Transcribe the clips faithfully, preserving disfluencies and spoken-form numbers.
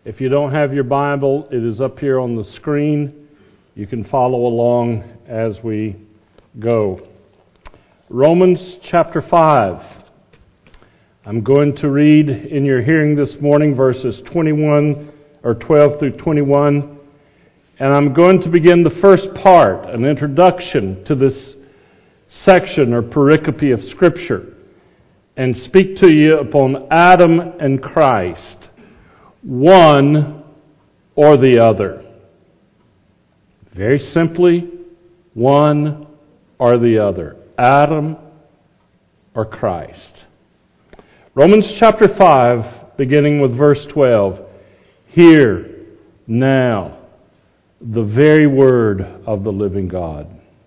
If you don't have your Bible, it is up here on the screen. You can follow along as we go. Romans chapter five. I'm going to read in your hearing this morning verses twenty-one or twelve through twenty-one. And I'm going to begin the first part, an introduction to this section or pericope of Scripture, and speak to you upon Adam and Christ. One or the other. Very simply, one or the other. Adam or Christ. Romans chapter five, beginning with verse twelve. Hear now the very word of the living God.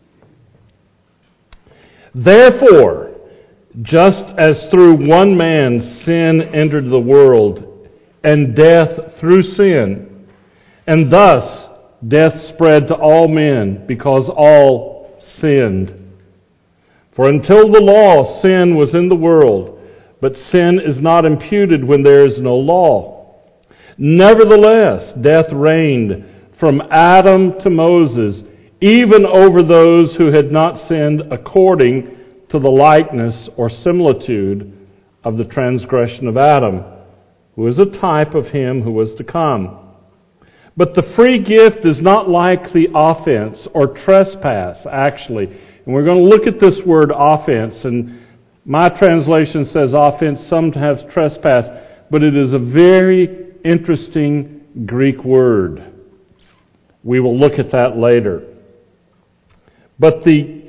Therefore, just as through one man sin entered the world, and death through sin, and thus death spread to all men, because all sinned. For until the law, sin was in the world, but sin is not imputed when there is no law. Nevertheless, death reigned from Adam to Moses, even over those who had not sinned according to the likeness or similitude of the transgression of Adam, who is a type of him who was to come. But the free gift is not like the offense or trespass, actually. And we're going to look at this word offense, and my translation says offense, some have trespass, but it is a very interesting Greek word. We will look at that later. But the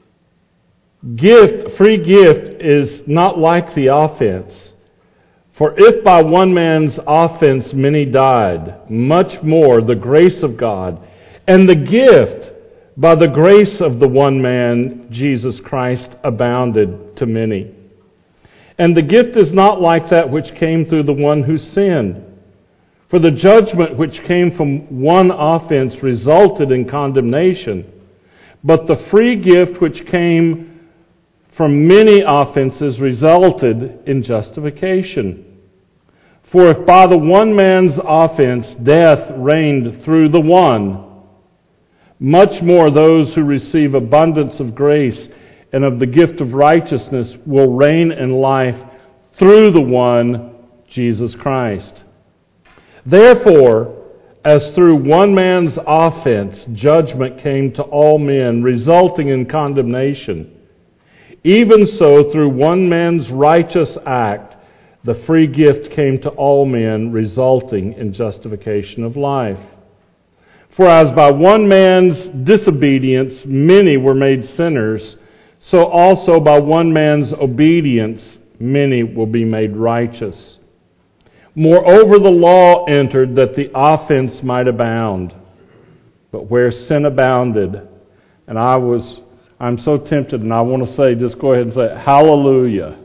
gift, free gift, is not like the offense. For if by one man's offense many died, much more the grace of God, and the gift by the grace of the one man, Jesus Christ, abounded to many. And the gift is not like that which came through the one who sinned. For the judgment which came from one offense resulted in condemnation, but the free gift which came from many offenses resulted in justification. For if by the one man's offense death reigned through the one, much more those who receive abundance of grace and of the gift of righteousness will reign in life through the one, Jesus Christ. Therefore, as through one man's offense judgment came to all men, resulting in condemnation, even so, through one man's righteous act, the free gift came to all men, resulting in justification of life. For as by one man's disobedience many were made sinners, so also by one man's obedience many will be made righteous. Moreover, the law entered that the offense might abound. But where sin abounded, and I was I'm so tempted, and I want to say, just go ahead and say, hallelujah.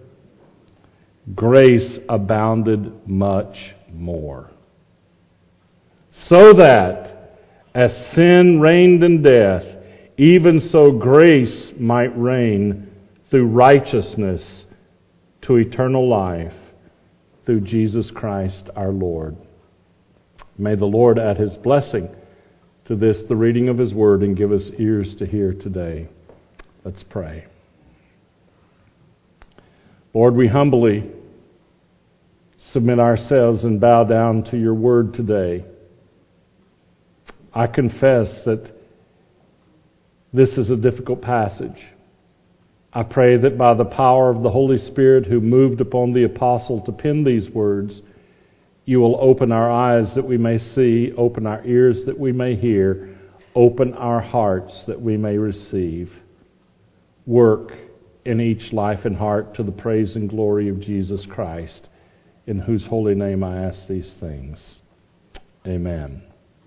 Grace abounded much more. So that, as sin reigned in death, even so grace might reign through righteousness to eternal life, through Jesus Christ our Lord. May the Lord add His blessing to this, the reading of His Word, and give us ears to hear today. Let's pray. Lord, we humbly submit ourselves and bow down to Your Word today. I confess that this is a difficult passage. I pray that by the power of the Holy Spirit who moved upon the apostle to pen these words, You will open our eyes that we may see, open our ears that we may hear, open our hearts that we may receive. Work in each life and heart to the praise and glory of Jesus Christ, in whose holy name I ask these things. Amen.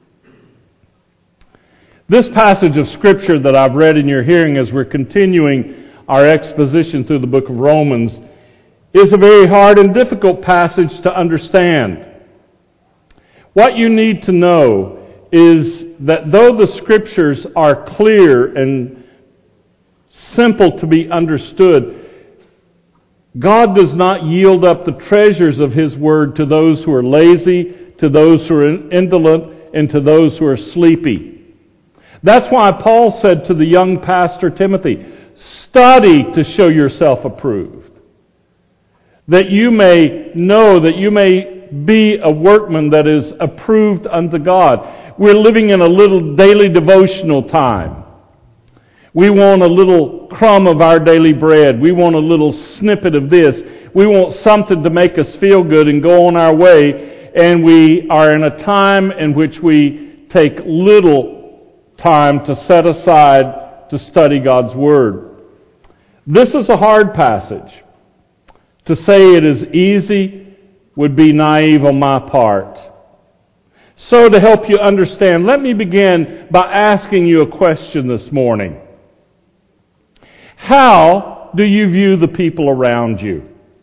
This passage of Scripture that I've read in your hearing as we're continuing our exposition through the book of Romans is a very hard and difficult passage to understand. What you need to know is that though the Scriptures are clear and simple to be understood, God does not yield up the treasures of His Word to those who are lazy, to those who are indolent, and to those who are sleepy. That's why Paul said to the young pastor Timothy, study to show yourself approved, that you may know, that you may be a workman that is approved unto God. We're living in a little daily devotional time. We want a little crumb of our daily bread. We want a little snippet of this. We want something to make us feel good and go on our way. And we are in a time in which we take little time to set aside to study God's Word. This is a hard passage. To say it is easy would be naive on my part. So to help you understand, let me begin by asking you a question this morning. How do you view the people around you?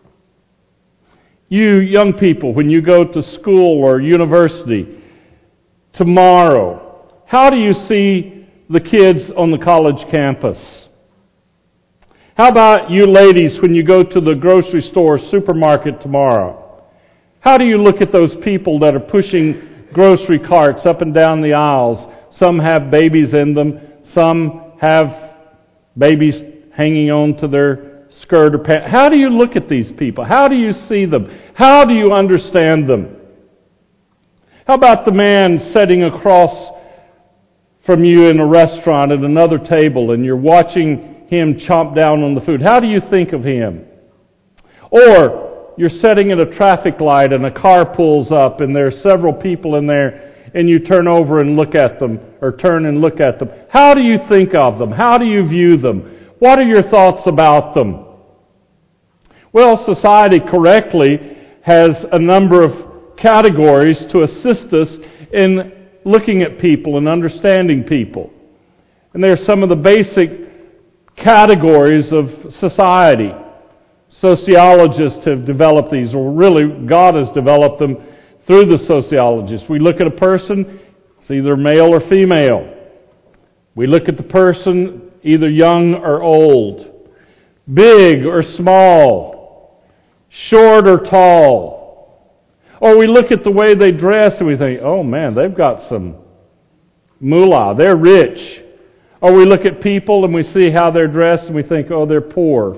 You young people, when you go to school or university tomorrow, how do you see the kids on the college campus? How about you ladies when you go to the grocery store or supermarket tomorrow? How do you look at those people that are pushing grocery carts up and down the aisles? Some have babies in them. Some have babies hanging on to their skirt or pants. How do you look at these people? How do you see them? How do you understand them? How about the man sitting across from you in a restaurant at another table and you're watching him chomp down on the food? How do you think of him? Or you're sitting at a traffic light and a car pulls up and there are several people in there and you turn over and look at them or turn and look at them. How do you think of them? How do you view them? What are your thoughts about them? Well, society correctly has a number of categories to assist us in looking at people and understanding people. And there are some of the basic categories of society. Sociologists have developed these, or really God has developed them through the sociologists. We look at a person, it's either male or female. We look at the person, either young or old, big or small, short or tall. Or we look at the way they dress and we think, oh man, they've got some moolah, they're rich. Or we look at people and we see how they're dressed and we think, oh, they're poor.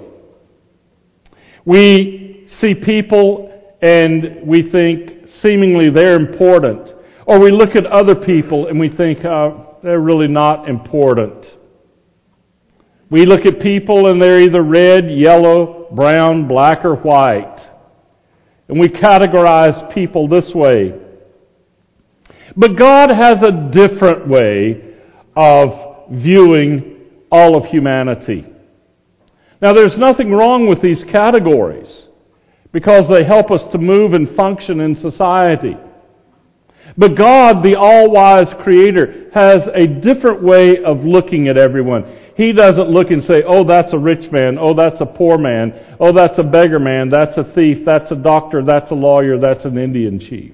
We see people and we think seemingly they're important. Or we look at other people and we think, oh, they're really not important. We look at people and they're either red, yellow, brown, black, or white. And we categorize people this way. But God has a different way of viewing all of humanity. Now, there's nothing wrong with these categories because they help us to move and function in society. But God, the all-wise Creator, has a different way of looking at everyone. He doesn't look and say, oh, that's a rich man, oh, that's a poor man, oh, that's a beggar man, that's a thief, that's a doctor, that's a lawyer, that's an Indian chief.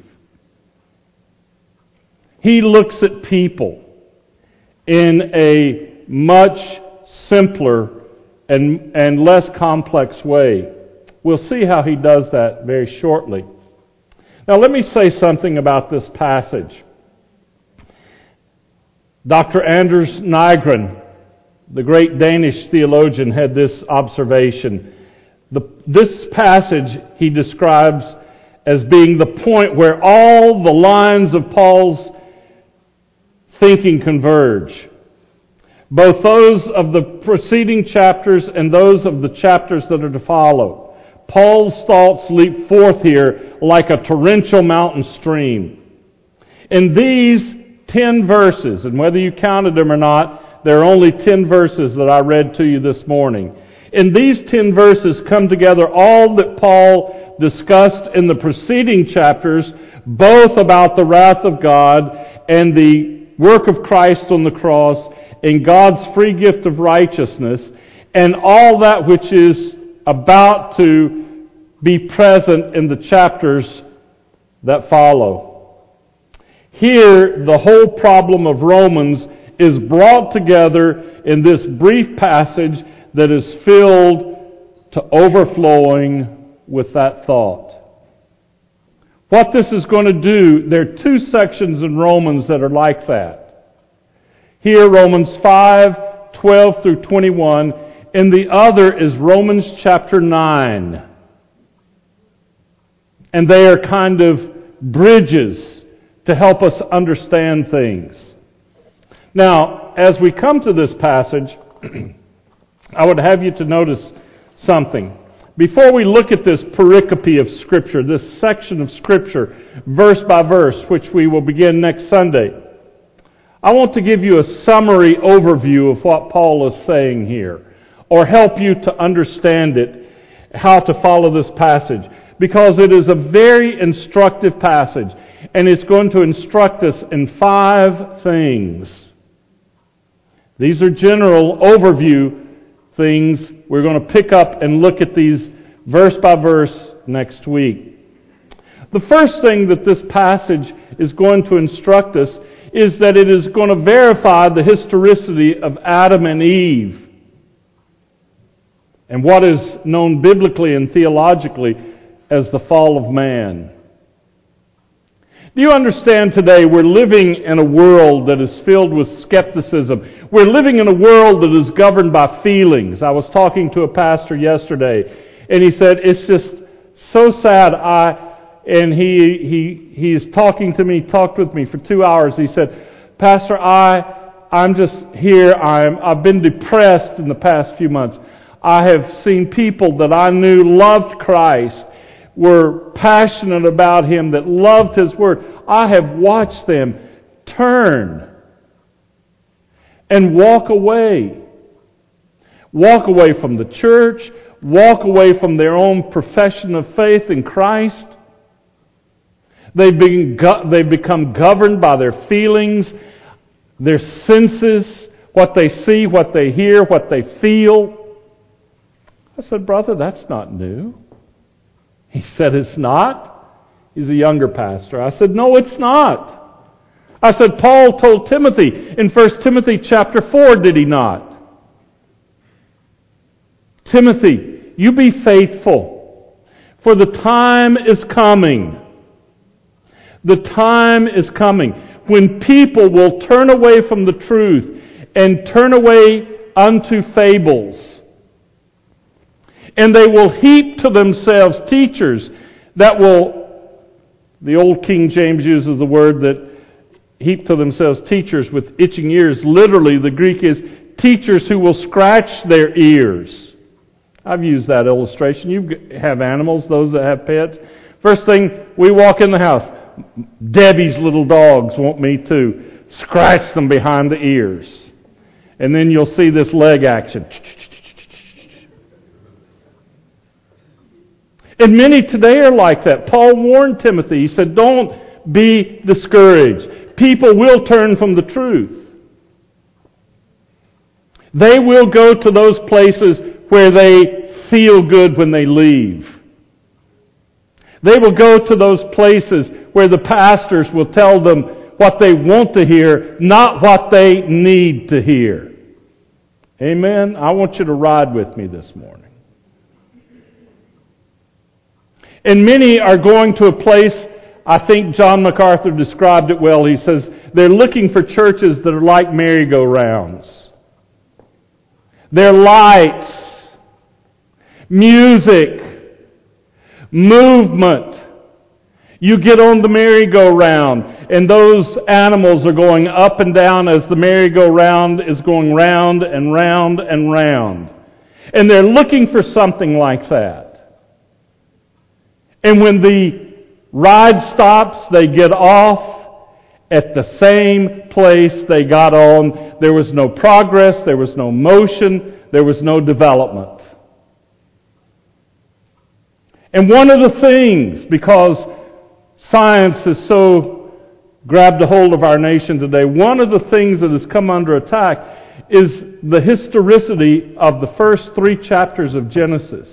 He looks at people in a much simpler and, and less complex way. We'll see how he does that very shortly. Now let me say something about this passage. Doctor Anders Nygren, the great Danish theologian, had this observation. The, this passage he describes as being the point where all the lines of Paul's thinking converge. Both those of the preceding chapters and those of the chapters that are to follow. Paul's thoughts leap forth here like a torrential mountain stream. In these ten verses, and whether you counted them or not, there are only ten verses that I read to you this morning. In these ten verses come together all that Paul discussed in the preceding chapters, both about the wrath of God and the work of Christ on the cross and God's free gift of righteousness, and all that which is about to be present in the chapters that follow. Here, the whole problem of Romans is brought together in this brief passage that is filled to overflowing with that thought. what this is going to do, there are two sections in Romans that are like that. Here, Romans five, twelve through twenty-one, and the other is Romans chapter nine. And they are kind of bridges to help us understand things. Now, as we come to this passage, I would have you to notice something. Before we look at this pericope of Scripture, this section of Scripture, verse by verse, which we will begin next Sunday, I want to give you a summary overview of what Paul is saying here, or help you to understand it, how to follow this passage, because it is a very instructive passage, and it's going to instruct us in five things. These are general overview things. We're going to pick up and look at these verse by verse next week. The first thing that this passage is going to instruct us is that it is going to verify the historicity of Adam and Eve and what is known biblically and theologically as the fall of man. Do you understand today we're living in a world that is filled with skepticism? We're living in a world that is governed by feelings. I was talking to a pastor yesterday, and he said, it's just so sad. I and he he he's talking to me, talked with me for two hours. He said, Pastor, I I'm just here. I'm I've been depressed in the past few months. I have seen people that I knew loved Christ, were passionate about Him, that loved His Word. I have watched them turn and walk away. Walk away from the church, walk away from their own profession of faith in Christ. They've been go- they've become governed by their feelings, their senses, what they see, what they hear, what they feel. I said, brother, that's not new. He said, it's not. He's a younger pastor. I said, no, it's not. I said, Paul told Timothy in First Timothy chapter four, did he not? Timothy, you be faithful, for the time is coming. The time is coming when people will turn away from the truth and turn away unto fables. And they will heap to themselves teachers that will, the old King James uses the word that heap to themselves teachers with itching ears. Literally, the Greek is teachers who will scratch their ears. I've used that illustration. You have animals, those that have pets. First thing, we walk in the house. Debbie's little dogs want me to scratch them behind the ears. And then you'll see this leg action. And many today are like that. Paul warned Timothy. He said, don't be discouraged. People will turn from the truth. They will go to those places where they feel good when they leave. They will go to those places where the pastors will tell them what they want to hear, not what they need to hear. Amen? I want you to ride with me this morning. And many are going to a place, I think John MacArthur described it well. He says they're looking for churches that are like merry-go-rounds. They're lights, music, movement. You get on the merry-go-round, and those animals are going up and down as the merry-go-round is going round and round and round. And they're looking for something like that. And when the ride stops, they get off at the same place they got on. There was no progress, there was no motion, there was no development. And one of the things, because science has so grabbed a hold of our nation today, one of the things that has come under attack is the historicity of the first three chapters of Genesis.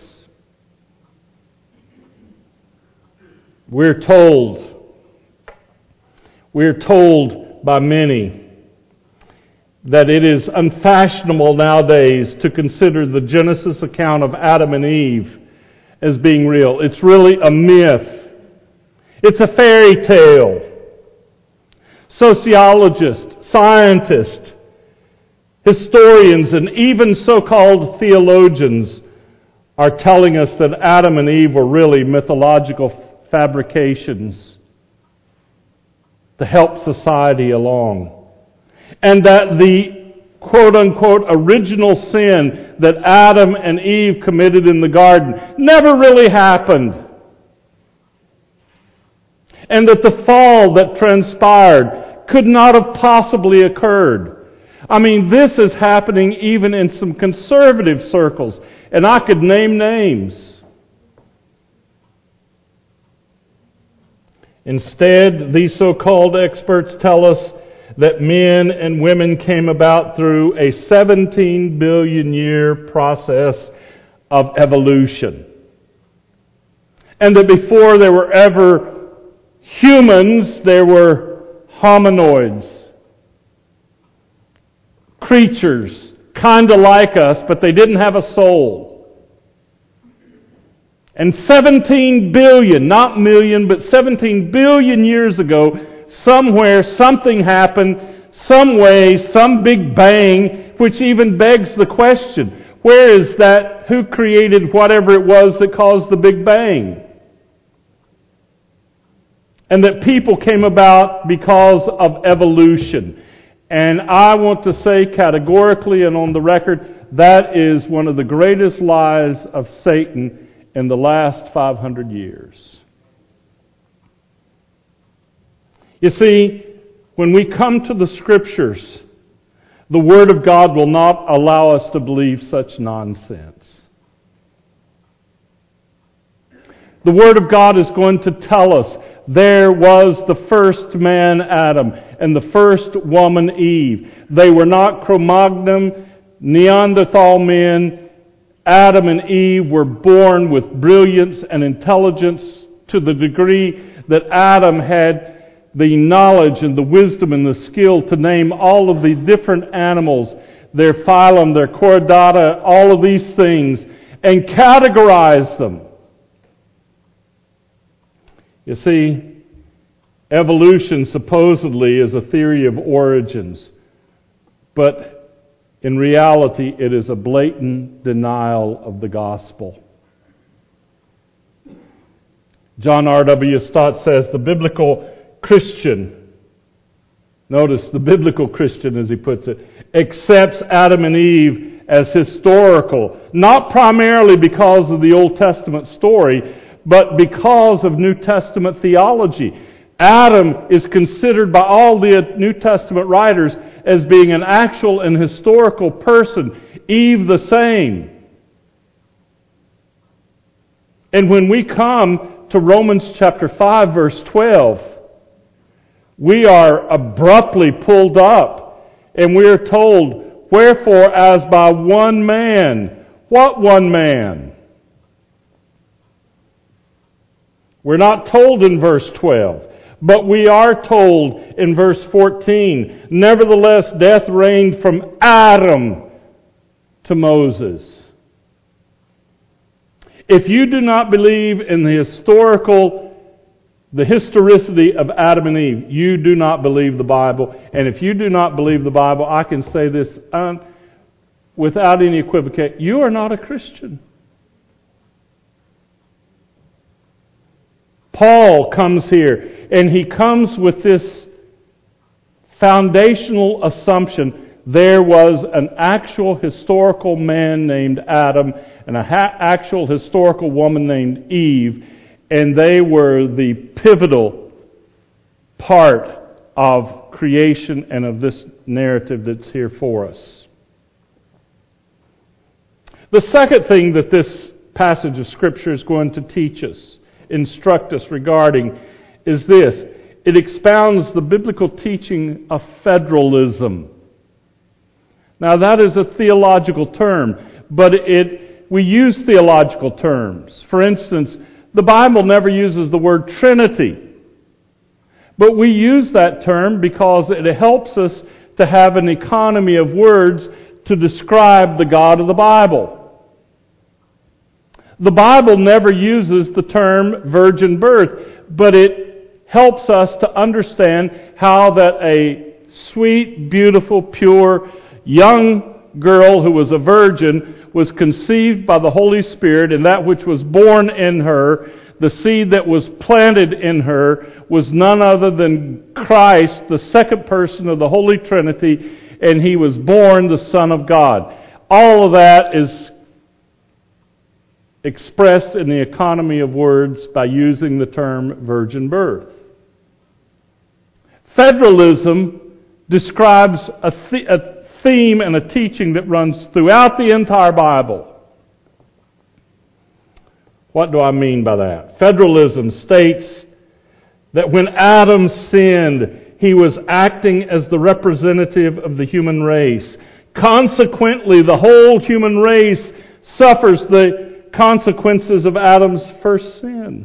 We're told, we're told by many that it is unfashionable nowadays to consider the Genesis account of Adam and Eve as being real. It's really a myth. It's a fairy tale. Sociologists, scientists, historians, and even so-called theologians are telling us that Adam and Eve were really mythological fabrications to help society along. And that the quote-unquote original sin that Adam and Eve committed in the garden never really happened. And that the fall that transpired could not have possibly occurred. I mean, this is happening even in some conservative circles, and I could name names. Instead, these so-called experts tell us that men and women came about through a seventeen billion year process of evolution. And that before there were ever humans, there were hominoids. Creatures, kind of like us, but they didn't have a soul. And seventeen billion, not million, but seventeen billion years ago, somewhere something happened, some way, some big bang, which even begs the question, where is that, who created whatever it was that caused the big bang? And that people came about because of evolution. And I want to say categorically and on the record, that is one of the greatest lies of Satan in the last five hundred years. You see, when we come to the Scriptures, the Word of God will not allow us to believe such nonsense. The Word of God is going to tell us there was the first man, Adam, and the first woman, Eve. They were not Cro-Magnon, Neanderthal men. Adam and Eve were born with brilliance and intelligence to the degree that Adam had the knowledge and the wisdom and the skill to name all of the different animals, their phylum, their chordata, all of these things, and categorize them. You see, evolution supposedly is a theory of origins, but in reality it is a blatant denial of the gospel. John R W Stott says the biblical Christian, notice the biblical Christian as he puts it, accepts Adam and Eve as historical, not primarily because of the Old Testament story, but because of New Testament theology. Adam is considered by all the New Testament writers as being an actual and historical person, Eve the same. And when we come to Romans chapter five, verse twelve, we are abruptly pulled up, and we are told, wherefore as by one man. What one man? We're not told in verse twelve, but we are told in verse fourteen, nevertheless death reigned from Adam to Moses. If you do not believe in the historical, the historicity of Adam and Eve, you do not believe the Bible. And if you do not believe the Bible, I can say this um, without any equivocation, you are not a Christian. Paul comes here, and he comes with this foundational assumption. There was an actual historical man named Adam and an ha- actual historical woman named Eve, and they were the pivotal part of creation and of this narrative that's here for us. The second thing that this passage of Scripture is going to teach us, instruct us regarding, is this. It expounds the biblical teaching of federalism. Now that is a theological term, but it we use theological terms. For instance, the Bible never uses the word Trinity, but we use that term because it helps us to have an economy of words to describe the God of the Bible. The Bible never uses the term virgin birth, but it helps us to understand how that a sweet, beautiful, pure, young girl who was a virgin was conceived by the Holy Spirit, and that which was born in her, the seed that was planted in her, was none other than Christ, the second person of the Holy Trinity, and He was born the Son of God. All of that is expressed in the economy of words by using the term virgin birth. Federalism describes a, th- a theme and a teaching that runs throughout the entire Bible. What do I mean by that? Federalism states that when Adam sinned, he was acting as the representative of the human race. Consequently, the whole human race suffers the consequences of Adam's first sin.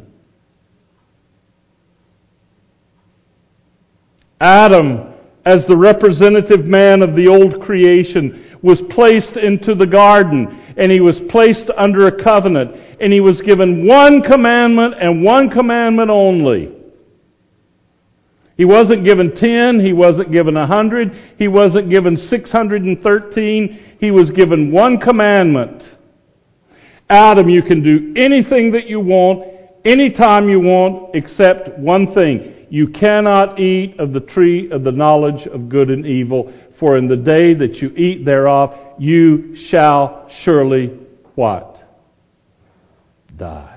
Adam, as the representative man of the old creation, was placed into the garden, and he was placed under a covenant, and he was given one commandment and one commandment only. He wasn't given ten, he wasn't given a hundred, he wasn't given six hundred thirteen, he was given one commandment. Adam, you can do anything that you want, anytime you want, except one thing. You cannot eat of the tree of the knowledge of good and evil, for in the day that you eat thereof, you shall surely what? Die.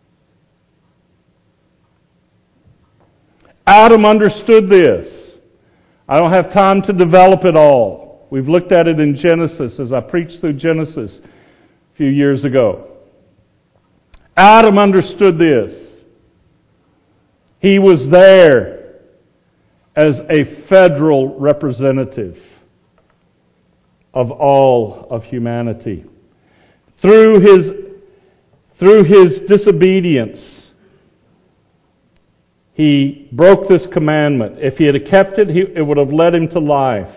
Adam understood this. I don't have time to develop it all. We've looked at it in Genesis as I preached through Genesis a few years ago. Adam understood this. He was there as a federal representative of all of humanity. Through his, through his disobedience, he broke this commandment. If he had kept it, he, it would have led him to life.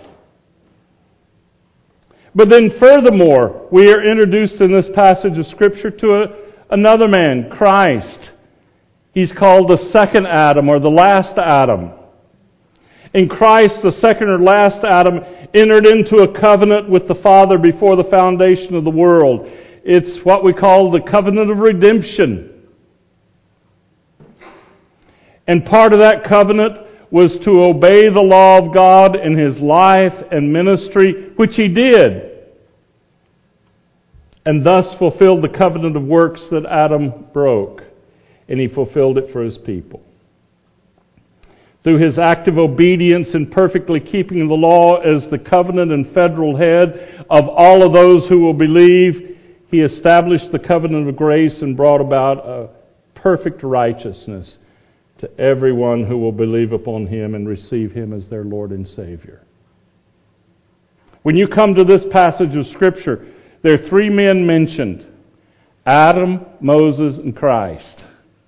But then furthermore, we are introduced in this passage of Scripture to a, another man, Christ. He's called the second Adam, or the last Adam. In Christ, the second or last Adam entered into a covenant with the Father before the foundation of the world. It's what we call the covenant of redemption. And part of that covenant was to obey the law of God in His life and ministry, which He did, and thus fulfilled the covenant of works that Adam broke. And He fulfilled it for His people. Through His active obedience and perfectly keeping the law as the covenant and federal head of all of those who will believe, He established the covenant of grace and brought about a perfect righteousness to everyone who will believe upon Him and receive Him as their Lord and Savior. When you come to this passage of Scripture, there are three men mentioned: Adam, Moses, and Christ.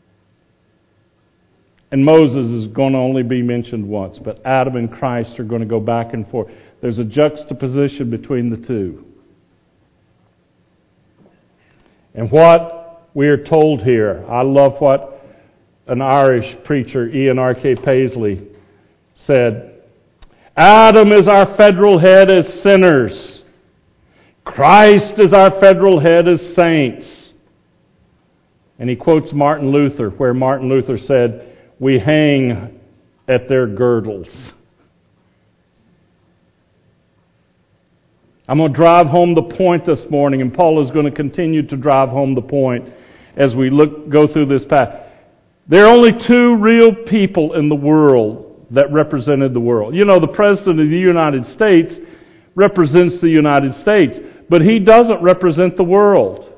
And Moses is going to only be mentioned once, but Adam and Christ are going to go back and forth. There's a juxtaposition between the two. And what we are told here, I love what an Irish preacher, Ian R K Paisley, said. Adam is our federal head as sinners. Christ is our federal head as saints. And he quotes Martin Luther, where Martin Luther said, we hang at their girdles. I'm going to drive home the point this morning, and Paul is going to continue to drive home the point as we look go through this path. There are only two real people in the world that represented the world. You know, the President of the United States represents the United States, but he doesn't represent the world.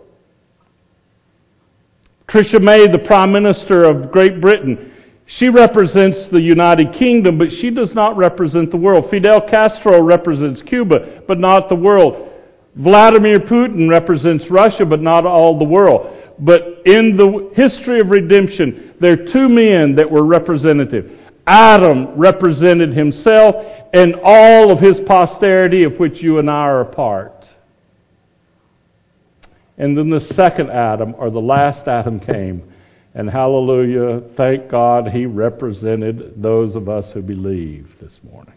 Theresa May, the Prime Minister of Great Britain, she represents the United Kingdom, but she does not represent the world. Fidel Castro represents Cuba, but not the world. Vladimir Putin represents Russia, but not all the world. But in the history of redemption, there are two men that were representative. Adam represented himself and all of his posterity, of which you and I are a part. And then the second Adam, or the last Adam, came. And hallelujah, thank God he represented those of us who believe this morning.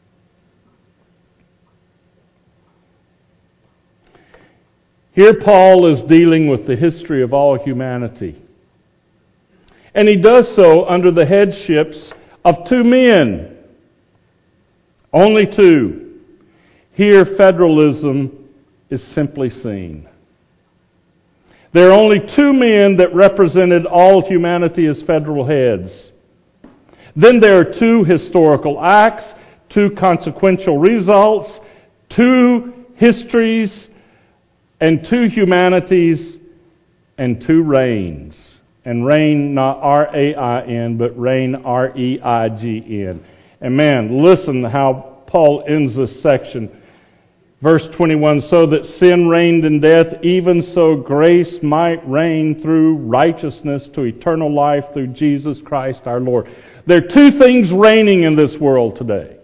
Here Paul is dealing with the history of all humanity. And he does so under the headships of two men. Only two. Here federalism is simply seen. There are only two men that represented all humanity as federal heads. Then there are two historical acts, two consequential results, two histories, and two humanities, and two reigns. And reign, not R A I N, but reign, R E I G N. And man, listen how Paul ends this section. Verse twenty-one, so that sin reigned in death, even so grace might reign through righteousness to eternal life through Jesus Christ our Lord. There are two things reigning in this world today.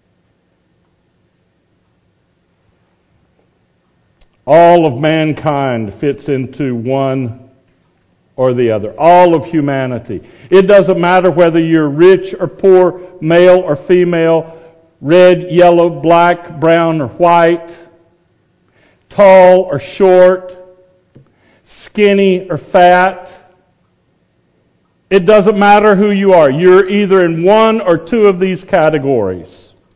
All of mankind fits into one or the other. All of humanity. It doesn't matter whether you're rich or poor, male or female, red, yellow, black, brown or white, tall or short, skinny or fat. It doesn't matter who you are. You're either in one or two of these categories.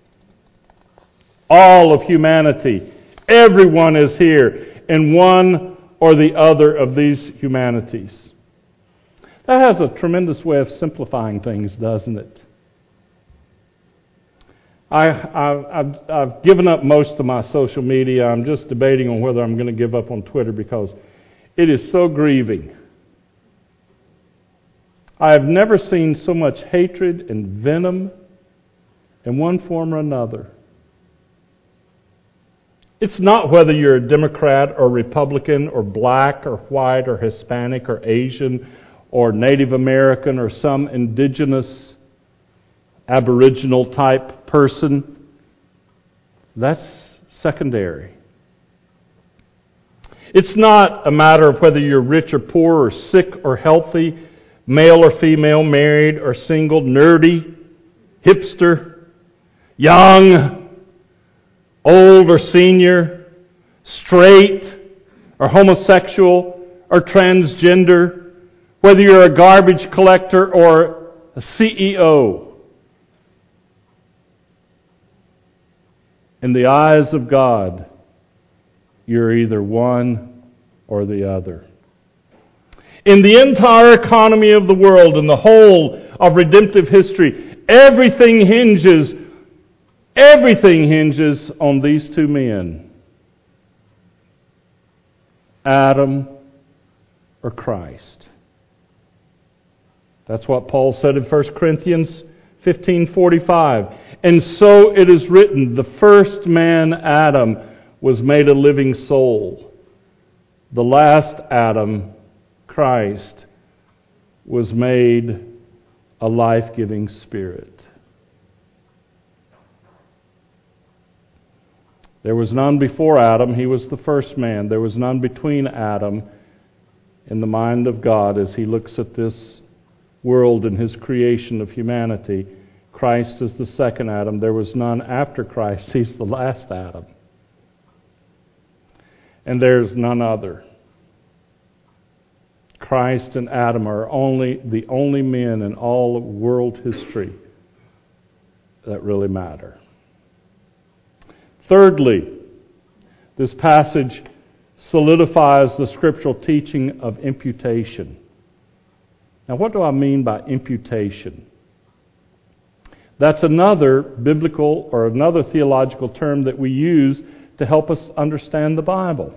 All of humanity. Everyone is here in one or the other of these humanities. That has a tremendous way of simplifying things, doesn't it? I, I, I've, I've given up most of my social media. I'm just debating on whether I'm going to give up on Twitter because it is so grieving. I have never seen so much hatred and venom in one form or another. It's not whether you're a Democrat or Republican or black or white or Hispanic or Asian or Native American or some indigenous Aboriginal type person. That's secondary. It's not a matter of whether you're rich or poor or sick or healthy, male or female, married or single, nerdy, hipster, young, old or senior, straight or homosexual or transgender, whether you're a garbage collector or a C E O. In the eyes of God, you're either one or the other. In the entire economy of the world, in the whole of redemptive history, everything hinges, everything hinges on these two men. Adam or Christ. That's what Paul said in First Corinthians fifteen forty-five. And so it is written, the first man, Adam, was made a living soul. The last Adam, Christ, was made a life-giving spirit. There was none before Adam. He was the first man. There was none between Adam in the mind of God as He looks at this world and His creation of humanity. Christ is the second Adam. There was none after Christ. He's the last Adam. And there's none other. Christ and Adam are only the only men in all of world history that really matter. Thirdly, this passage solidifies the scriptural teaching of imputation. Now, what do I mean by imputation? That's another biblical or another theological term that we use to help us understand the Bible.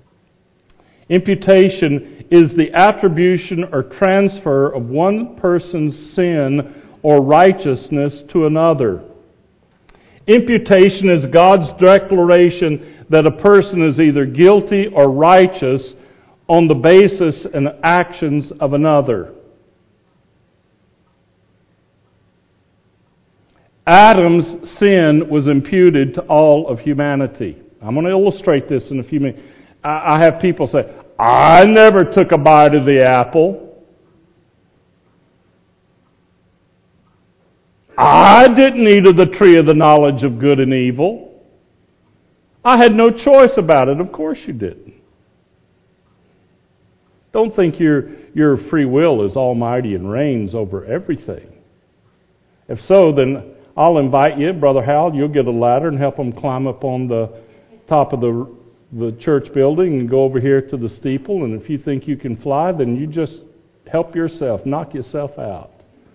Imputation is the attribution or transfer of one person's sin or righteousness to another. Imputation is God's declaration that a person is either guilty or righteous on the basis and actions of another. Adam's sin was imputed to all of humanity. I'm going to illustrate this in a few minutes. I have people say, I never took a bite of the apple. I didn't eat of the tree of the knowledge of good and evil. I had no choice about it. Of course you didn't. Don't think your, your free will is almighty and reigns over everything. If so, then I'll invite you, Brother Hal, you'll get a ladder and help them climb up on the top of the, the church building and go over here to the steeple. And if you think you can fly, then you just help yourself, knock yourself out.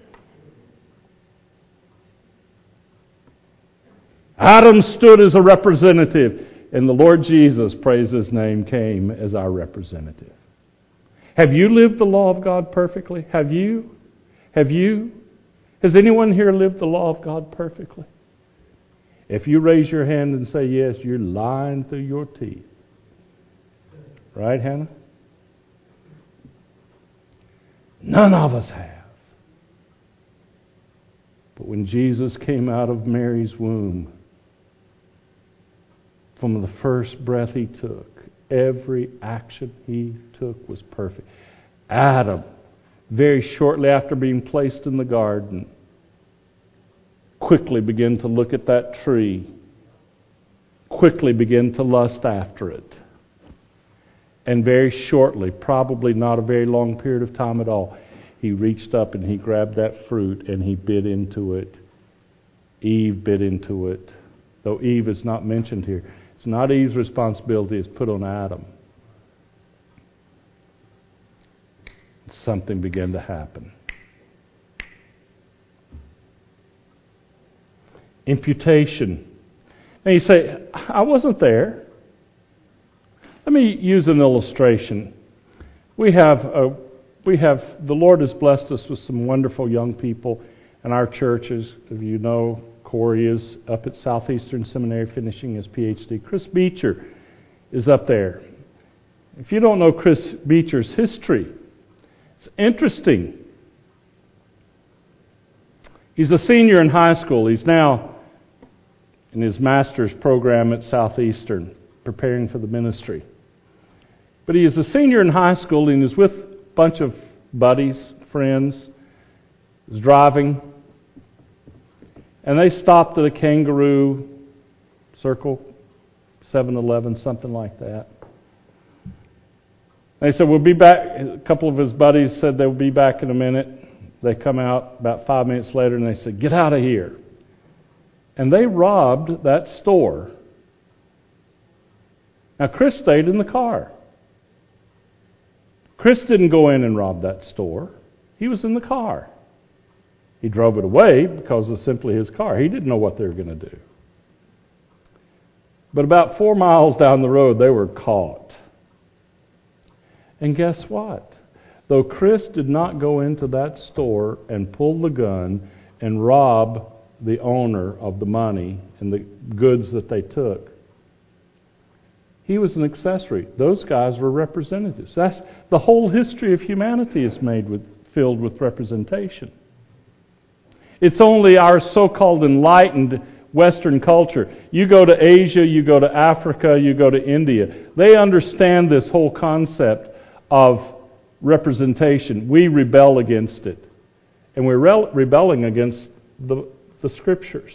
Adam stood as a representative, and the Lord Jesus, praise His name, came as our representative. Have you lived the law of God perfectly? Have you? Have you? Has anyone here lived the law of God perfectly? If you raise your hand and say yes, you're lying through your teeth. Right, Hannah? None of us have. But when Jesus came out of Mary's womb, from the first breath He took, every action He took was perfect. Adam, very shortly after being placed in the garden, quickly began to look at that tree, quickly began to lust after it. And very shortly, probably not a very long period of time at all, he reached up and he grabbed that fruit and he bit into it. Eve bit into it. Though Eve is not mentioned here. It's not Eve's responsibility, it's put on Adam. Something began to happen. Imputation. And you say, I wasn't there. Let me use an illustration. We have, a, we have, the Lord has blessed us with some wonderful young people in our churches. As you know, Corey is up at Southeastern Seminary finishing his P H D. Chris Beecher is up there. If you don't know Chris Beecher's history, it's interesting. He's a senior in high school. He's now in his master's program at Southeastern, preparing for the ministry. But he is a senior in high school and is with a bunch of buddies, friends. He's driving. And they stopped at a Kangaroo Circle, seven eleven, something like that. They said, we'll be back. A couple of his buddies said they'll be back in a minute. They come out about five minutes later and they said, get out of here. And they robbed that store. Now, Chris stayed in the car. Chris didn't go in and rob that store. He was in the car. He drove it away because of simply his car. He didn't know what they were going to do. But about four miles down the road, they were caught. And guess what? Though Chris did not go into that store and pull the gun and rob the owner of the money and the goods that they took, he was an accessory. Those guys were representatives. That's the whole history of humanity is made with, filled with representation. It's only our so-called enlightened Western culture. You go to Asia, you go to Africa, you go to India. They understand this whole concept of representation. We rebel against it. And we're re- rebelling against the, the Scriptures.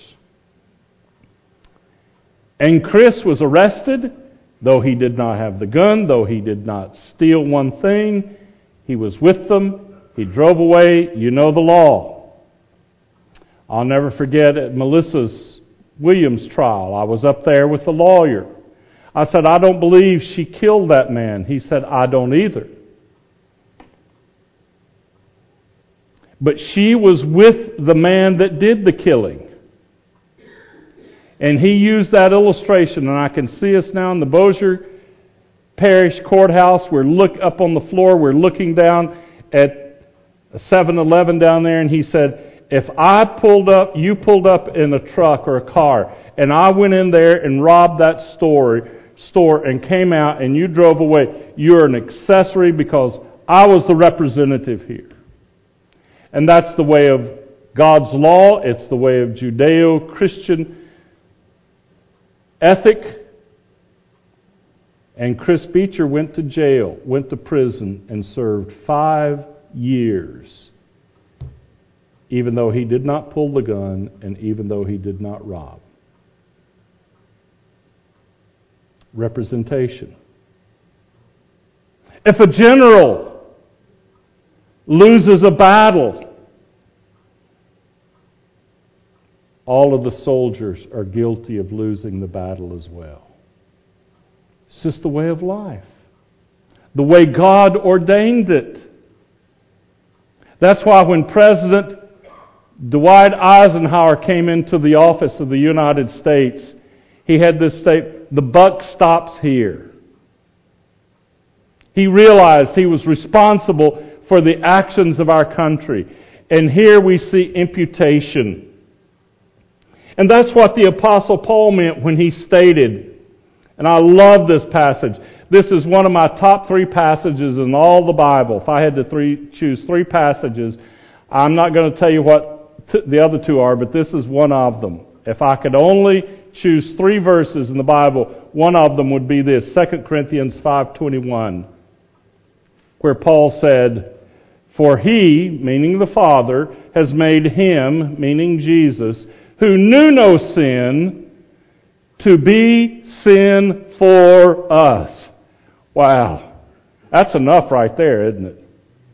And Chris was arrested, though he did not have the gun, though he did not steal one thing. He was with them. He drove away. You know the law. I'll never forget at Melissa's Williams trial. I was up there with the lawyer. I said, I don't believe she killed that man. He said, I don't either. But she was with the man that did the killing. And he used that illustration, and I can see us now in the Bossier Parish Courthouse. We're look up on the floor. We're looking down at seven eleven down there, and he said, if I pulled up, you pulled up in a truck or a car, and I went in there and robbed that store, store and came out and you drove away, you're an accessory because I was the representative here. And that's the way of God's law. It's the way of Judeo-Christian ethic. And Chris Beecher went to jail, went to prison, and served five years even though he did not pull the gun, and even though he did not rob. Representation. If a general loses a battle, all of the soldiers are guilty of losing the battle as well. It's just the way of life. The way God ordained it. That's why when President Dwight Eisenhower came into the office of the United States, he had this statement, the buck stops here. He realized he was responsible for the actions of our country. And here we see imputation. And that's what the Apostle Paul meant when he stated, and I love this passage. This is one of my top three passages in all the Bible. If I had to three, choose three passages, I'm not going to tell you what t- the other two are, but this is one of them. If I could only choose three verses in the Bible, one of them would be this, Second Corinthians five twenty-one, where Paul said, "For he," meaning the Father, "has made him," meaning Jesus, "who knew no sin, to be sin for us." Wow. That's enough right there, isn't it?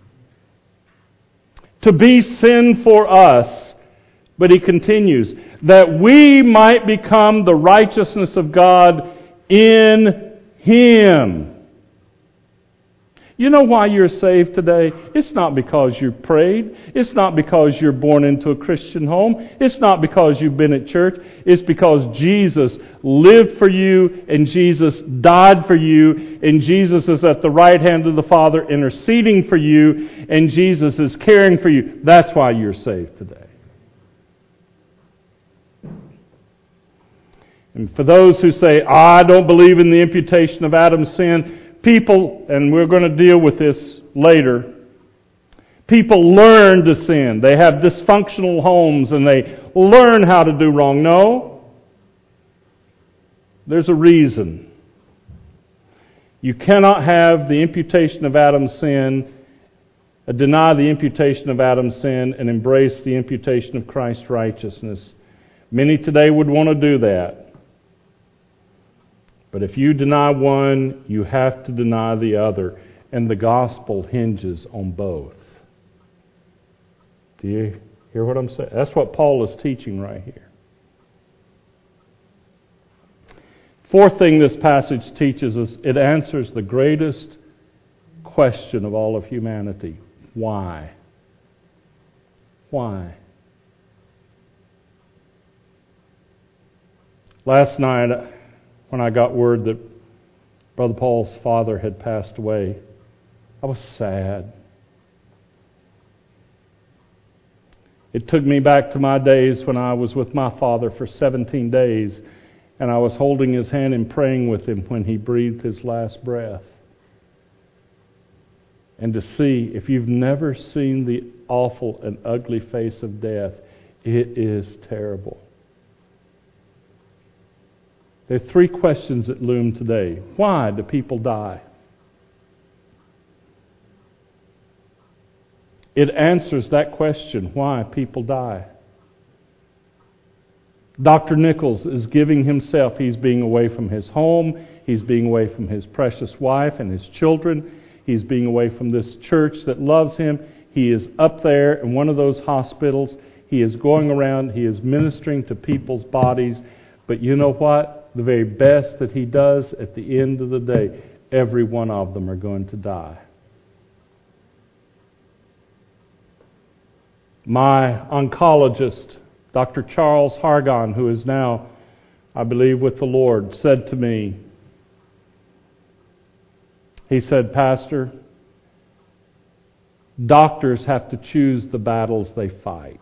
To be sin for us. But he continues, that we might become the righteousness of God in Him. You know why you're saved today? It's not because you prayed. It's not because you're born into a Christian home. It's not because you've been at church. It's because Jesus lived for you and Jesus died for you and Jesus is at the right hand of the Father interceding for you and Jesus is caring for you. That's why you're saved today. And for those who say, I don't believe in the imputation of Adam's sin, people, and we're going to deal with this later, people learn to sin. They have dysfunctional homes and they learn how to do wrong. No. There's a reason. You cannot have the imputation of Adam's sin, uh, deny the imputation of Adam's sin, and embrace the imputation of Christ's righteousness. Many today would want to do that. But if you deny one, you have to deny the other. And the gospel hinges on both. Do you hear what I'm saying? That's what Paul is teaching right here. Fourth thing this passage teaches us, it answers the greatest question of all of humanity. Why? Why? Last night, when I got word that Brother Paul's father had passed away, I was sad. It took me back to my days when I was with my father for seventeen days, and I was holding his hand and praying with him when he breathed his last breath. And to see, if you've never seen the awful and ugly face of death, it is terrible. There are three questions that loom today. Why do people die? It answers that question, why people die. Doctor Nichols is giving himself. He's being away from his home. He's being away from his precious wife and his children. He's being away from this church that loves him. He is up there in one of those hospitals. He is going around. He is ministering to people's bodies. But you know what? The very best that he does, at the end of the day, every one of them are going to die. My oncologist, Doctor Charles Hargon, who is now, I believe, with the Lord, said to me, he said, Pastor, doctors have to choose the battles they fight.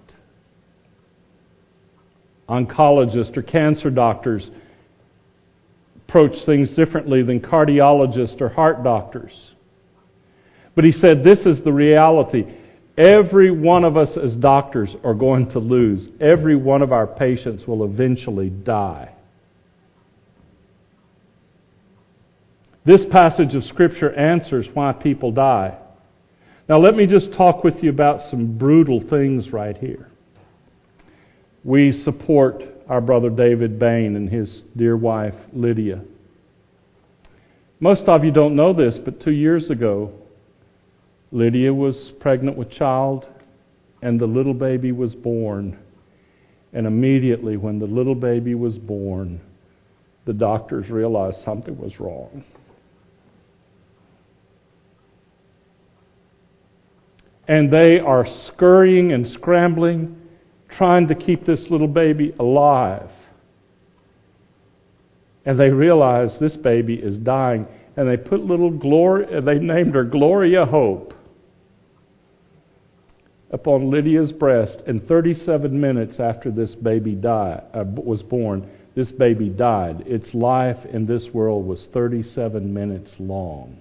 Oncologists or cancer doctors approach things differently than cardiologists or heart doctors. But he said, this is the reality. Every one of us as doctors are going to lose. Every one of our patients will eventually die. This passage of Scripture answers why people die. Now let me just talk with you about some brutal things right here. We support our brother David Bain and his dear wife Lydia. Most of you don't know this, but two years ago, Lydia was pregnant with child, and the little baby was born. And immediately when the little baby was born, the doctors realized something was wrong. And they are scurrying and scrambling, trying to keep this little baby alive. And they realize this baby is dying. And they put little Gloria, they named her Gloria Hope, upon Lydia's breast. And thirty-seven minutes after this baby died, uh, was born, this baby died. Its life in this world was thirty-seven minutes long.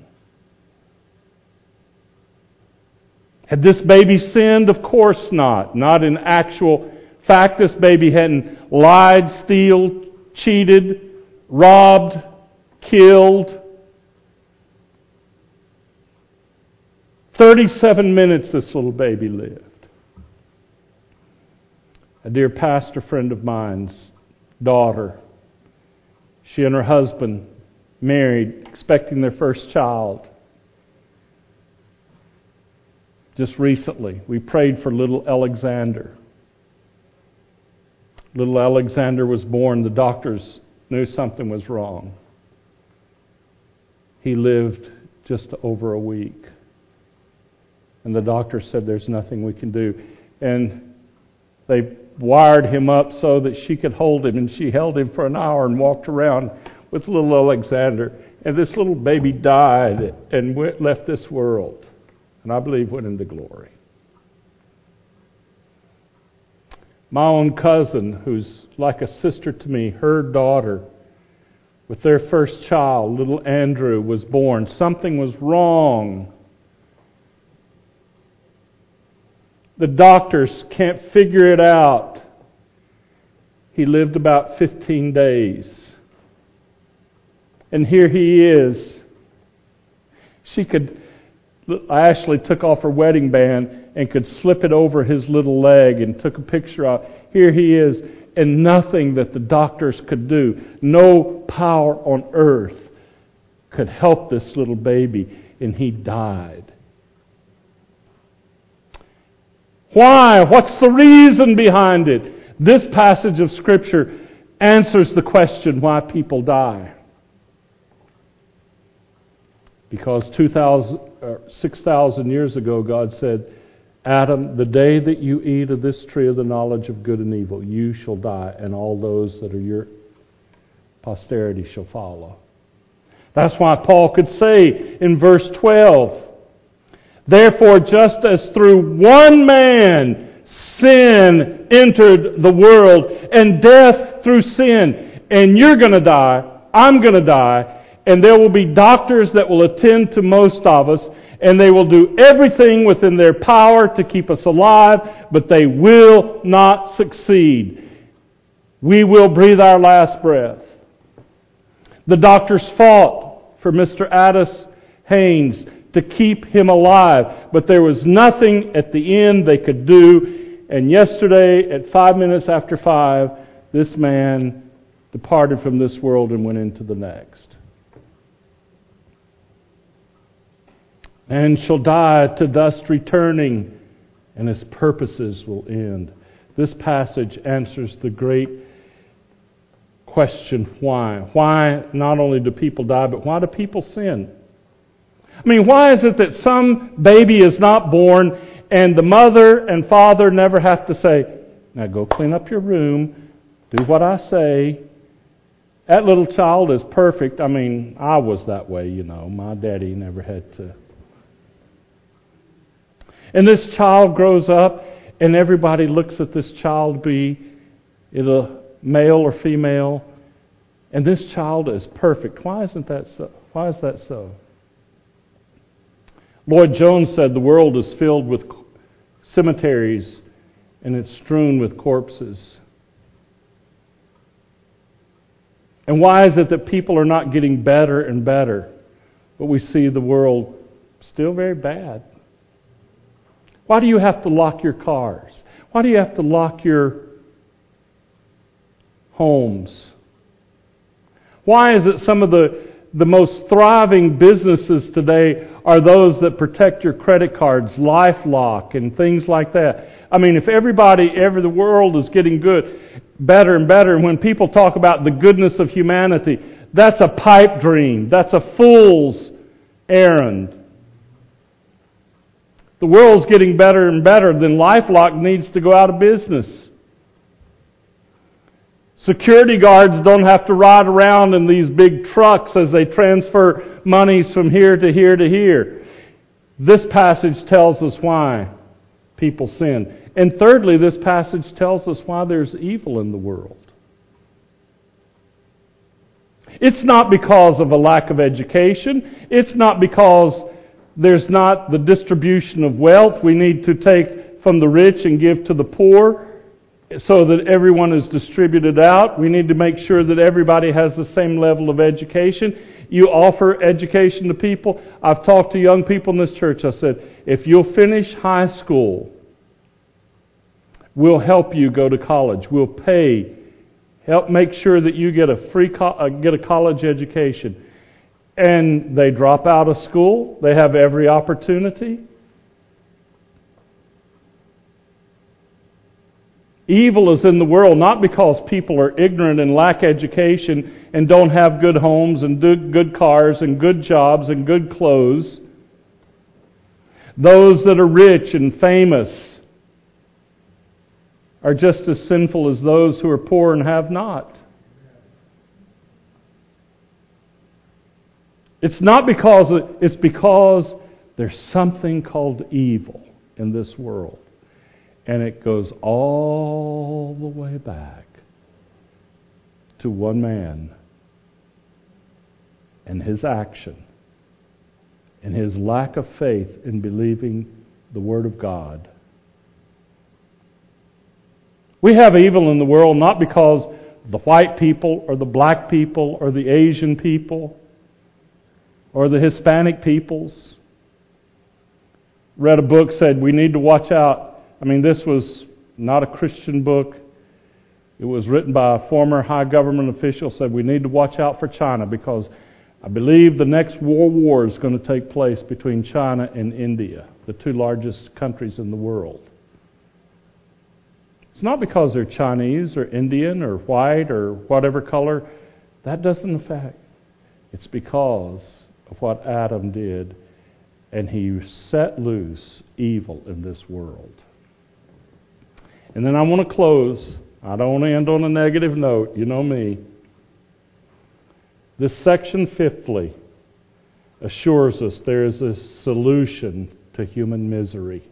Had this baby sinned? Of course not. Not in actual fact. This baby hadn't lied, stealed, cheated, robbed, killed. thirty-seven minutes this little baby lived. A dear pastor friend of mine's daughter, she and her husband married, expecting their first child. Just recently, we prayed for little Alexander. Little Alexander was born. The doctors knew something was wrong. He lived just over a week. And the doctor said, there's nothing we can do. And they wired him up so that she could hold him. And she held him for an hour and walked around with little Alexander. And this little baby died and went, left this world. And I believe went into glory. My own cousin, who's like a sister to me, her daughter, with their first child, little Andrew, was born. Something was wrong. The doctors can't figure it out. He lived about fifteen days. And here he is. She could... Ashley took off her wedding band and could slip it over his little leg and took a picture of it. Here he is, and nothing that the doctors could do, no power on earth could help this little baby, and he died. Why? What's the reason behind it? This passage of Scripture answers the question why people die. Because two thousand, or six thousand years ago, God said, Adam, the day that you eat of this tree of the knowledge of good and evil, you shall die, and all those that are your posterity shall follow. That's why Paul could say in verse twelve, therefore, just as through one man sin entered the world, and death through sin, and you're going to die, I'm going to die, and there will be doctors that will attend to most of us, and they will do everything within their power to keep us alive, but they will not succeed. We will breathe our last breath. The doctors fought for Mister Addis Haynes to keep him alive, but there was nothing at the end they could do. And yesterday, at five minutes after five, this man departed from this world and went into the next. And shall die to dust returning, and his purposes will end. This passage answers the great question, why? Why not only do people die, but why do people sin? I mean, why is it that some baby is not born and the mother and father never have to say, now go clean up your room, do what I say. That little child is perfect. I mean, I was that way, you know. My daddy never had to. And this child grows up, and everybody looks at this child, be it a male or female, and this child is perfect. Why isn't that so? Why is that so? Lloyd Jones said the world is filled with cemeteries, and it's strewn with corpses. And why is it that people are not getting better and better, but we see the world still very bad? Why do you have to lock your cars? Why do you have to lock your homes? Why is it some of the, the most thriving businesses today are those that protect your credit cards, LifeLock and things like that? I mean, if everybody, ever the world is getting good, better and better, and when people talk about the goodness of humanity, that's a pipe dream. That's a fool's errand. The world's getting better and better, then LifeLock needs to go out of business. Security guards don't have to ride around in these big trucks as they transfer monies from here to here to here. This passage tells us why people sin. And thirdly, this passage tells us why there's evil in the world. It's not because of a lack of education. It's not because there's not the distribution of wealth. We need to take from the rich and give to the poor so that everyone is distributed out. We need to make sure that everybody has the same level of education. You offer education to people. I've talked to young people in this church. I said, if you'll finish high school, we'll help you go to college. We'll pay, help make sure that you get a free co- uh, get a college education. And they drop out of school. They have every opportunity. Evil is in the world not because people are ignorant and lack education and don't have good homes and good cars and good jobs and good clothes. Those that are rich and famous are just as sinful as those who are poor and have not. It's not because, it's because there's something called evil in this world. And it goes all the way back to one man and his action and his lack of faith in believing the Word of God. We have evil in the world not because the white people or the black people or the Asian people or the Hispanic peoples. Read a book, said we need to watch out. I mean, this was not a Christian book. It was written by a former high government official, said we need to watch out for China because I believe the next world war is going to take place between China and India, the two largest countries in the world. It's not because they're Chinese or Indian or white or whatever color. That doesn't affect. It's because of what Adam did, and he set loose evil in this world. And then I want to close. I don't want to end on a negative note. You know me. This section, fifthly, assures us there is a solution to human misery.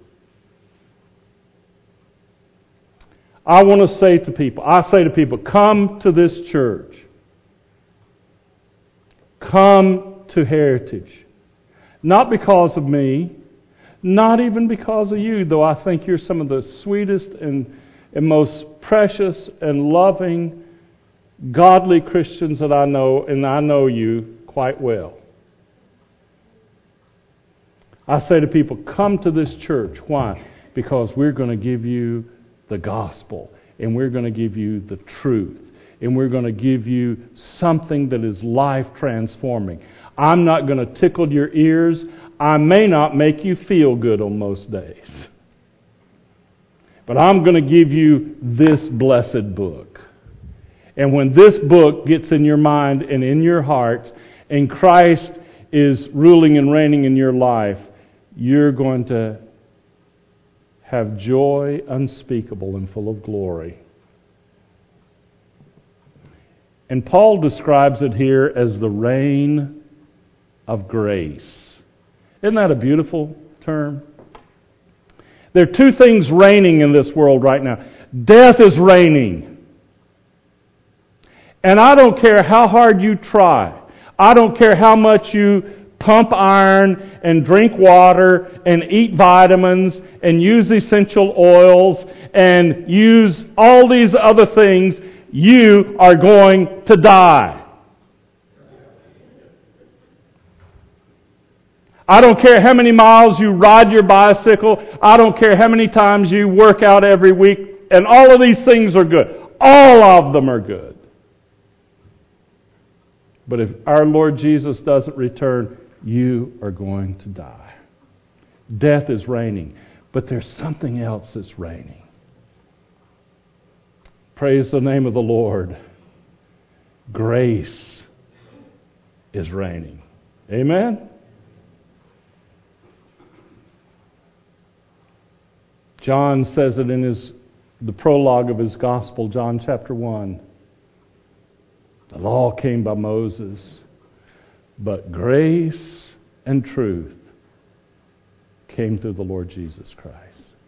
I want to say to people, I say to people, come to this church. Come to Heritage. Not because of me, not even because of you, though I think you're some of the sweetest and, and most precious and loving, godly Christians that I know, and I know you quite well. I say to people, come to this church. Why? Because we're going to give you the gospel, and we're going to give you the truth, and we're going to give you something that is life-transforming. I'm not going to tickle your ears. I may not make you feel good on most days. But I'm going to give you this blessed book. And when this book gets in your mind and in your heart, and Christ is ruling and reigning in your life, you're going to have joy unspeakable and full of glory. And Paul describes it here as the reign of grace. Isn't that a beautiful term? There are two things reigning in this world right now. Death is reigning. And I don't care how hard you try. I don't care how much you pump iron and drink water and eat vitamins and use essential oils and use all these other things. You are going to die. I don't care how many miles you ride your bicycle. I don't care how many times you work out every week. And all of these things are good. All of them are good. But if our Lord Jesus doesn't return, you are going to die. Death is reigning. But there's something else that's reigning. Praise the name of the Lord. Grace is reigning. Amen? John says it in his the prologue of his gospel, John chapter one. The law came by Moses, but grace and truth came through the Lord Jesus Christ.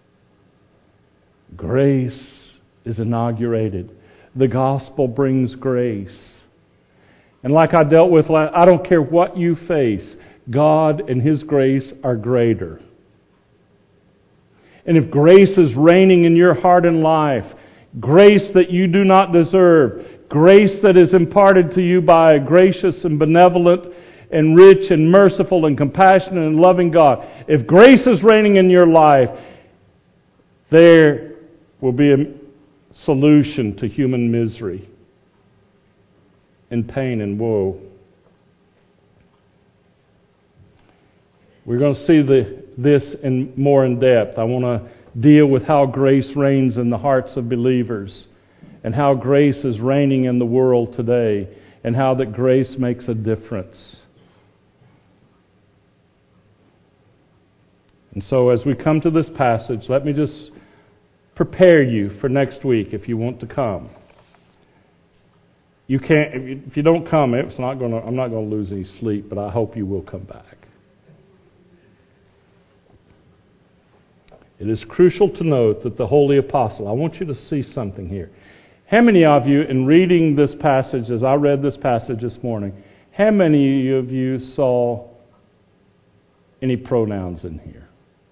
Grace is inaugurated. The gospel brings grace. And like I dealt with, I don't care what you face, God and His grace are greater. And if grace is reigning in your heart and life, grace that you do not deserve, grace that is imparted to you by a gracious and benevolent and rich and merciful and compassionate and loving God, if grace is reigning in your life, there will be a solution to human misery and pain and woe. We're going to see the, this in more in depth. I want to deal with how grace reigns in the hearts of believers and how grace is reigning in the world today and how that grace makes a difference. And so as we come to this passage, let me just prepare you for next week if you want to come. You can't, if you, if you don't come, it's not going to, I'm not going to lose any sleep, but I hope you will come back. It is crucial to note that the Holy Apostle, I want you to see something here. How many of you, in reading this passage, as I read this passage this morning, how many of you saw any pronouns in here?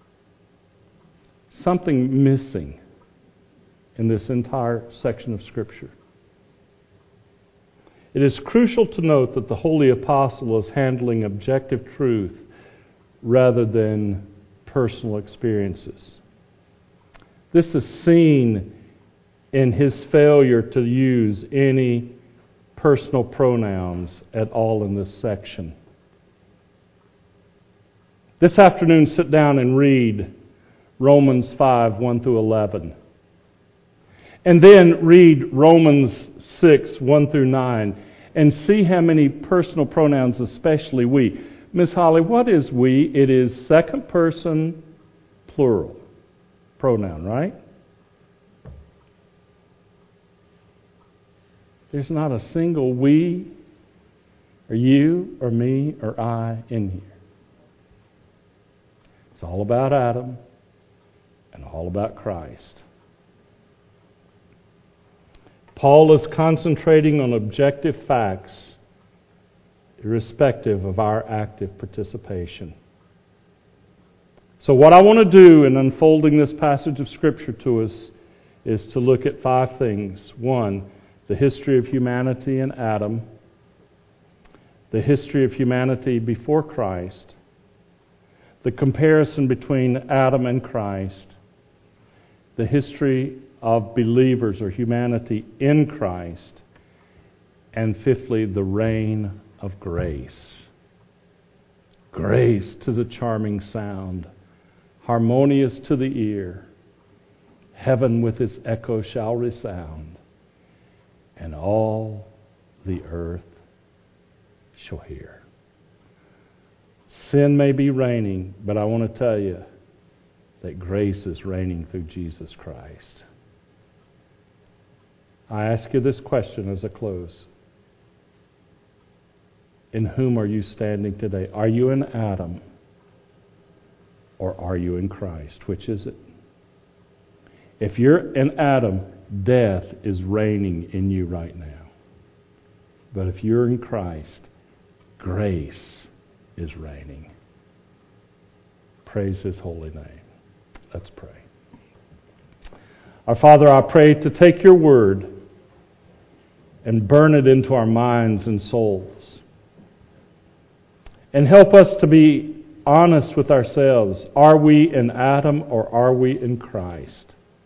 Something missing in this entire section of Scripture. It is crucial to note that the Holy Apostle is handling objective truth rather than personal experiences. This is seen in his failure to use any personal pronouns at all in this section. This afternoon, sit down and read Romans five, one through eleven. And then read Romans six, one through nine, and see how many personal pronouns, especially we. Miss Holly, what is we? It is second person plural pronoun, right? There's not a single we, or you, or me, or I in here. It's all about Adam and all about Christ. Paul is concentrating on objective facts, irrespective of our active participation. So what I want to do in unfolding this passage of Scripture to us is to look at five things. One, the history of humanity in Adam, the history of humanity before Christ, the comparison between Adam and Christ, the history of believers or humanity in Christ, and fifthly, the reign of grace. Grace to the charming sound, harmonious to the ear. Heaven with its echo shall resound, and all the earth shall hear. Sin may be reigning, but I want to tell you that grace is reigning through Jesus Christ. I ask you this question as I close. In whom are you standing today? Are you in Adam or are you in Christ? Which is it? If you're in Adam, death is reigning in you right now. But if you're in Christ, grace is reigning. Praise His holy name. Let's pray. Our Father, I pray to take your word and burn it into our minds and souls. And help us to be honest with ourselves. Are we in Adam or are we in Christ?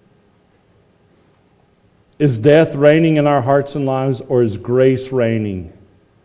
Is death reigning in our hearts and lives, or is grace reigning?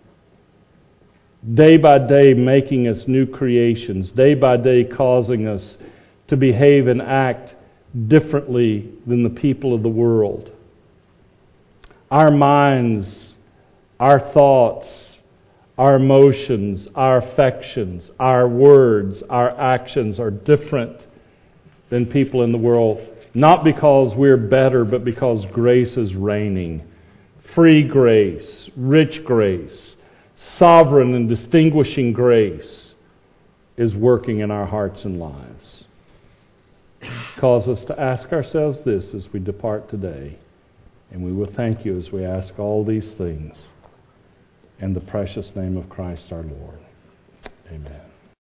Day by day making us new creations, day by day causing us to behave and act differently than the people of the world. Our minds, our thoughts, our emotions, our affections, our words, our actions are different than people in the world. Not because we're better, but because grace is reigning. Free grace, rich grace, sovereign and distinguishing grace is working in our hearts and lives. Cause us to ask ourselves this as we depart today. And we will thank you as we ask all these things in the precious name of Christ our Lord. Amen.